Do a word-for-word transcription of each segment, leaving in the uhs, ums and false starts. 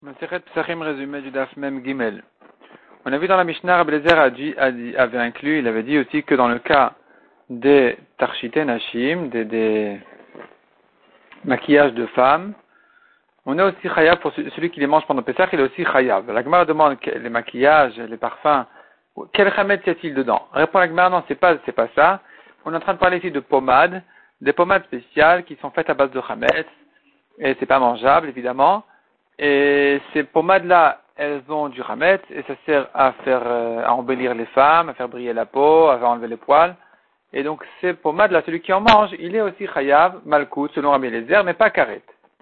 Masechet Pesachim résumé du Daf Mem Gimel. On a vu dans la Mishnah, Rabbi Eliezer a dit, a dit, avait inclus, il avait dit aussi que dans le cas des tarchite nashim, des, des maquillages de femmes, on est aussi chayav pour celui qui les mange pendant Pesach, il est aussi chayav. La Gemara demande les maquillages, les parfums, quel chametz y a-t-il dedans? Répond la Gemara, non, c'est pas, c'est pas ça. On est en train de parler ici de pommades, des pommades spéciales qui sont faites à base de chametz, et c'est pas mangeable, évidemment. Et ces pommades-là, elles ont du chametz, et ça sert à faire, euh, à embellir les femmes, à faire briller la peau, à faire enlever les poils. Et donc, ces pommades-là, celui qui en mange, il est aussi chayav, malkout, selon Rabbi Eliezer, mais pas karet.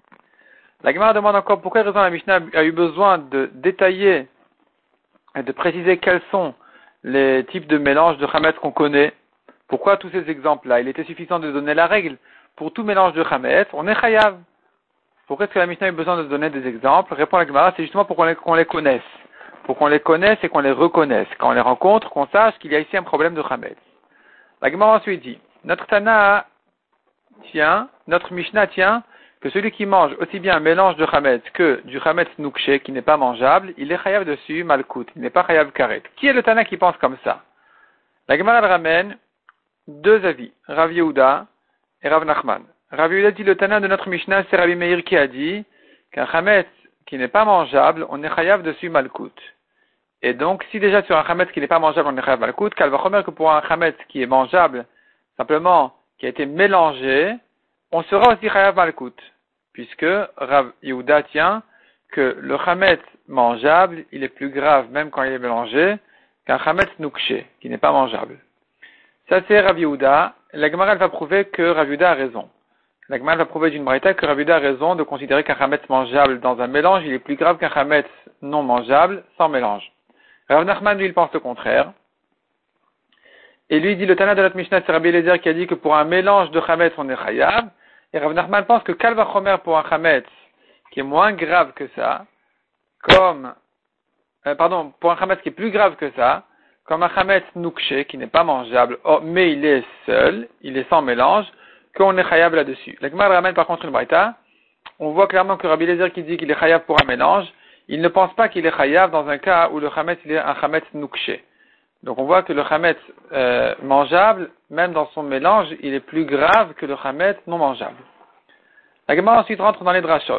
La Gemara demande encore pourquoi raison la Mishnah a eu besoin de détailler et de préciser quels sont les types de mélanges de chametz qu'on connaît. Pourquoi tous ces exemples-là? Il était suffisant de donner la règle. Pour tout mélange de chametz, on est chayav. Pourquoi est-ce que la Mishnah a eu besoin de donner des exemples? Répond la Gemara, c'est justement pour qu'on les, qu'on les connaisse. Pour qu'on les connaisse et qu'on les reconnaisse. Quand on les rencontre, qu'on sache qu'il y a ici un problème de chametz. La Gemara ensuite dit, notre Tana tient, notre Mishnah tient, que celui qui mange aussi bien un mélange de chametz que du chametz noukshe, qui n'est pas mangeable, il est chayav dessus, malkout, il n'est pas chayav karet. Qui est le Tana qui pense comme ça? La Gemara elle ramène deux avis, Rav Yehuda et Rav Nachman. Rav Yehuda dit le Tana de notre Mishnah, c'est Rabbi Meir qui a dit qu'un chametz qui n'est pas mangeable, on est chayav dessus malkout. Et donc, si déjà sur un chametz qui n'est pas mangeable, on est chayav malkout, qu'elle va remettre que pour un chametz qui est mangeable, simplement, qui a été mélangé, on sera aussi chayav malkout. Puisque Rav Yehuda tient que le chametz mangeable, il est plus grave, même quand il est mélangé, qu'un chametz noukshe, qui n'est pas mangeable. Ça c'est Rav Yehuda. La Gemara elle va prouver que Rav Yehuda a raison. La Gemara va prouver d'une braïta que Rav Yehuda a raison de considérer qu'un chametz mangeable dans un mélange, il est plus grave qu'un chametz non mangeable sans mélange. Rav Nachman, lui, il pense le contraire. Et lui, il dit le Tana de notre Mishnah, c'est Rabbi Eliezer qui a dit que pour un mélange de chametz, on est chayav. Et Rav Nachman pense que Kal Vachomer pour un chametz qui est moins grave que ça, comme, euh, pardon, pour un chametz qui est plus grave que ça, comme un chametz noukshe qui n'est pas mangeable, oh, mais il est seul, il est sans mélange, qu'on est chayav là-dessus. La Gemara ramène par contre une braïta. On voit clairement que Rabbi Eliezer qui dit qu'il est chayav pour un mélange, il ne pense pas qu'il est chayav dans un cas où le chametz il est un chametz noukshe. Donc on voit que le chametz euh, mangeable, même dans son mélange, il est plus grave que le chametz non mangeable. La Gemara ensuite rentre dans les drashot.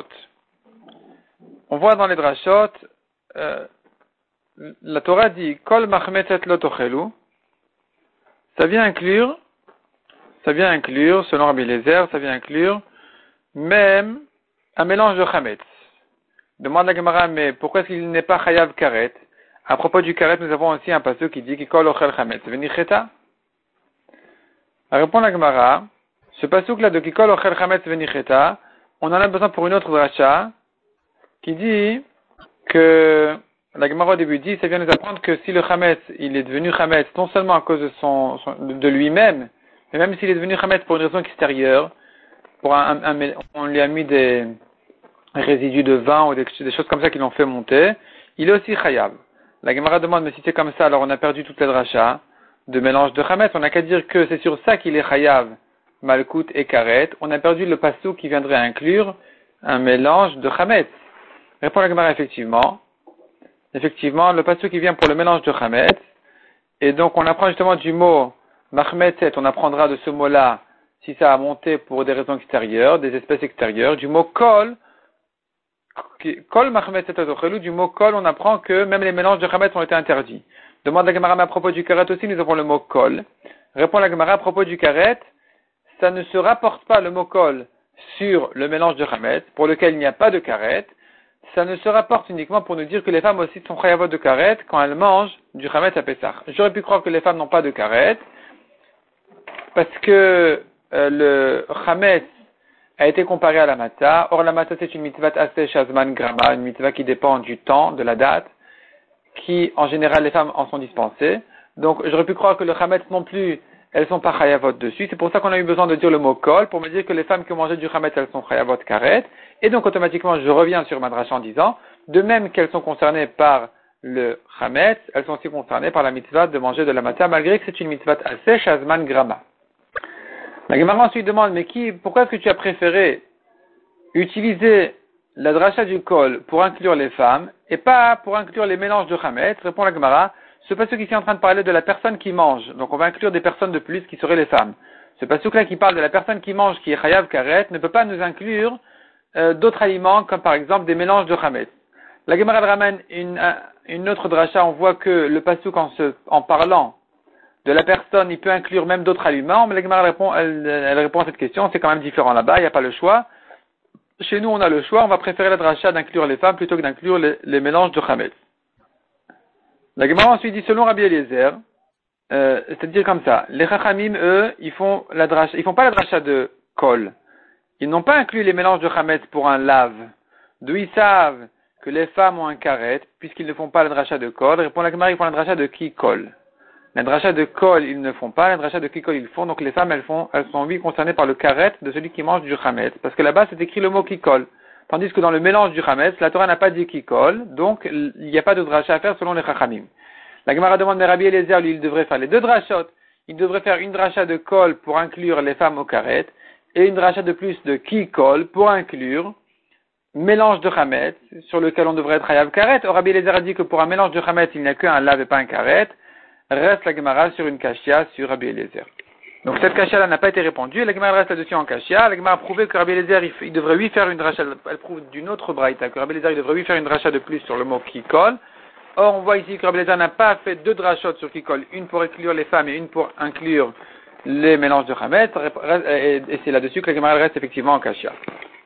On voit dans les drashot, euh, la Torah dit Kol machmetzet lo tochelu. Ça vient inclure, ça vient inclure, selon Rabbi Eliezer, ça vient inclure même un mélange de chametz. Demande la Gemara, mais pourquoi est-ce qu'il n'est pas chayav karet? À propos du karet, nous avons aussi un passage qui dit Kol ochel chametz venicheta. Répond la Gemara, ce passage là de Kol ochel chametz venicheta, on en a besoin pour une autre dracha qui dit que la Gemara au début dit, ça vient nous apprendre que si le chametz, il est devenu chametz non seulement à cause de son, son de lui-même, mais même s'il est devenu chametz pour une raison extérieure, pour un, un, un, on lui a mis des résidus de vin ou des, des choses comme ça qui l'ont fait monter, il est aussi chayav. La Gemara demande, mais si c'est comme ça, alors on a perdu toute la dracha de mélange de chametz. On n'a qu'à dire que c'est sur ça qu'il est chayav, malkout et karet. On a perdu le passou qui viendrait inclure un mélange de chametz. Répond la Gemara effectivement. Effectivement, le passou qui vient pour le mélange de chametz. Et donc on apprend justement du mot machmetzet, on apprendra de ce mot-là si ça a monté pour des raisons extérieures, des espèces extérieures. Du mot kol, Kol machmetzet atochelu, du mot kol, on apprend que même les mélanges de chametz ont été interdits. Demande la Gemara, mais à propos du karet aussi, nous avons le mot kol. Répond la Gemara, à propos du karet, ça ne se rapporte pas le mot kol sur le mélange de chametz, pour lequel il n'y a pas de karet. Ça ne se rapporte uniquement pour nous dire que les femmes aussi sont chayavot de karet quand elles mangent du chametz à Pessah. J'aurais pu croire que les femmes n'ont pas de karet, parce que euh, le chametz a été comparé à la matzah. Or, la matzah, c'est une mitzvah assez shazman grama, une mitzvah qui dépend du temps, de la date, qui, en général, les femmes en sont dispensées. Donc, j'aurais pu croire que le chametz non plus, elles sont pas chayavot dessus. C'est pour ça qu'on a eu besoin de dire le mot kol, pour me dire que les femmes qui ont mangé du chametz, elles sont chayavot karet. Et donc, automatiquement, je reviens sur ma dracha en disant, de même qu'elles sont concernées par le chametz, elles sont aussi concernées par la mitzvah de manger de la matzah, malgré que c'est une mitzvah assez shazman grama. La Gemara ensuite demande, mais qui, pourquoi est-ce que tu as préféré utiliser la dracha du kol pour inclure les femmes et pas pour inclure les mélanges de chametz? Répond la Gemara. Ce pasuk ici est en train de parler de la personne qui mange. Donc on va inclure des personnes de plus qui seraient les femmes. Ce pasuk-là qui parle de la personne qui mange, qui est chayav karet, ne peut pas nous inclure euh, d'autres aliments comme par exemple des mélanges de chametz. La Gemara ramène une, une autre dracha. On voit que le pasuk en, se, en parlant de la personne, il peut inclure même d'autres aliments. Mais la Gemara répond, elle, elle répond à cette question. C'est quand même différent là-bas. Il n'y a pas le choix. Chez nous, on a le choix. On va préférer la dracha d'inclure les femmes plutôt que d'inclure les, les mélanges de chametz. La Gemara ensuite dit selon Rabbi Eliezer, euh, c'est-à-dire comme ça, les Chachamim, eux, ils font la dracha, ils font pas la dracha de kol. Ils n'ont pas inclus les mélanges de chametz pour un lave. D'où ils savent que les femmes ont un karet, puisqu'ils ne font pas la dracha de kol. Répond la Gemara, ils font la dracha de ki kol. La dracha de kol, ils ne font pas. La dracha de ki kol, ils font. Donc les femmes, elles font, elles sont oui concernées par le karet de celui qui mange du chametz. Parce que là-bas, c'est écrit le mot ki kol. Tandis que dans le mélange du chametz, la Torah n'a pas dit qui colle, donc il n'y a pas de dracha à faire selon les chachamim. La Gemara demande, mais Rabbi Eliezer, lui, il devrait faire les deux drachot. Il devrait faire une dracha de kol pour inclure les femmes au karet, et une dracha de plus de qui colle pour inclure mélange de chametz, sur lequel on devrait être hayav karet. Or, Rabbi Eliezer a dit que pour un mélange de chametz, il n'y a qu'un lave et pas un karet. Reste la Gemara sur une kashia sur Rabbi Eliezer. Donc cette kashia-là n'a pas été répondue, et la Gemara reste là-dessus en kashia. La Gemara a prouvé que Rabbi Eliezer, il, il devrait lui faire une dracha, elle prouve d'une autre braïta, que Rabbi Eliezer, il devrait lui faire une dracha de plus sur le mot qui colle. Or, on voit ici que Rabbi Eliezer n'a pas fait deux drachot sur qui colle, une pour inclure les femmes et une pour inclure les mélanges de chametz, et c'est là-dessus que la Gemara reste effectivement en kashia.